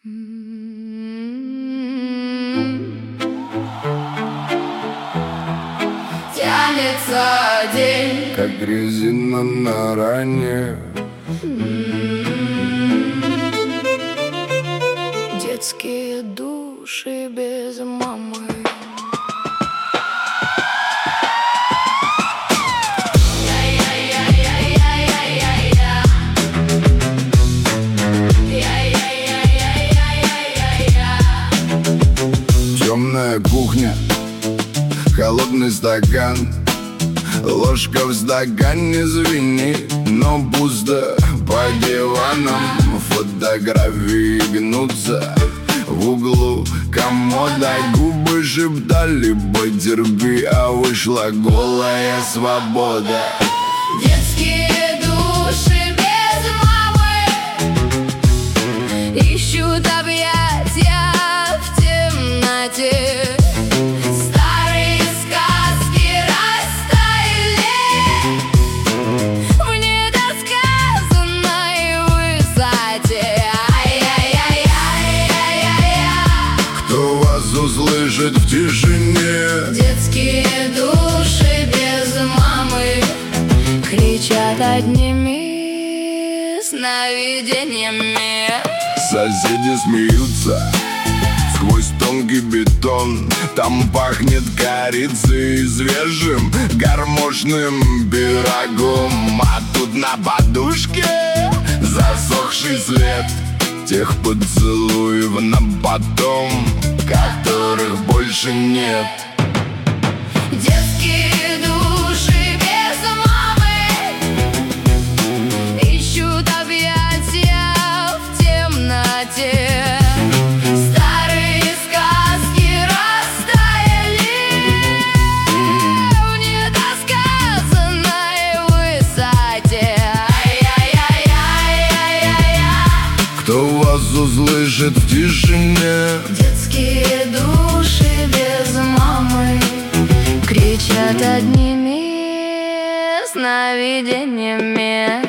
Тянется день, как резина на ране. детские души без мамы. Темная кухня, холодный стакан, ложка в стакане звенит, но пусто по диванам. Фотографии гнутся в углу комода. Губы шептали: потерпи, а вышла голая свобода. Детские души без мамы ищут объятия в темноте. Старые сказки растаяли в недосказанной высоте. Кто вас услышит в тишине? Детские души без мамы кричат одними сновидениями. Соседи смеются сквозь тонкий бетон. Там пахнет корицей и свежим гармошным пирогом. А тут на подушке засохший след тех поцелуев на потом, которых больше нет. Детские души без мамы ищут объятия в темноте. Старые сказки растаяли в недосказанной высоте. Кто вас услышит в тишине? Детские души без мамы кричат одними сновидениями.